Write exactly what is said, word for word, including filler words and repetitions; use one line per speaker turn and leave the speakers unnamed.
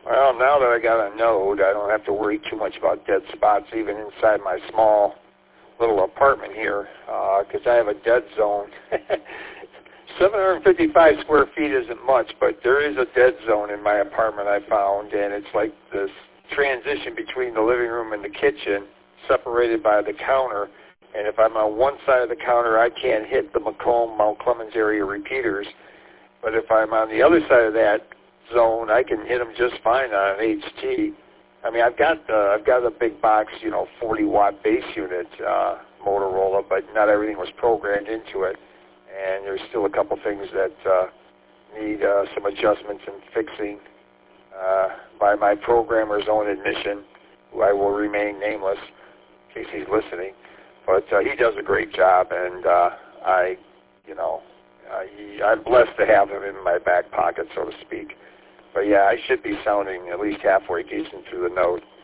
Well, now that I got a Node, I don't have to worry too much about dead spots, even inside my small little apartment here, because uh, I have a dead zone. seven hundred fifty-five square feet isn't much, but there is a dead zone in my apartment I found, and it's like this transition between the living room and the kitchen, separated by the counter. And if I'm on one side of the counter, I can't hit the Macomb, Mount Clemens area repeaters. But if I'm on the other side of that zone, I can hit them just fine on an H T. I mean, I've got uh, I've got a big box, you know, forty watt base unit uh, Motorola, but not everything was programmed into it, and there's still a couple things that uh, need uh, some adjustments and fixing uh, by my programmer's own admission, who I will remain nameless in case he's listening. But uh, he does a great job, and uh, I, you know, uh, he, I'm blessed to have him in my back pocket, so to speak. But yeah, I should be sounding at least halfway decent through the Node.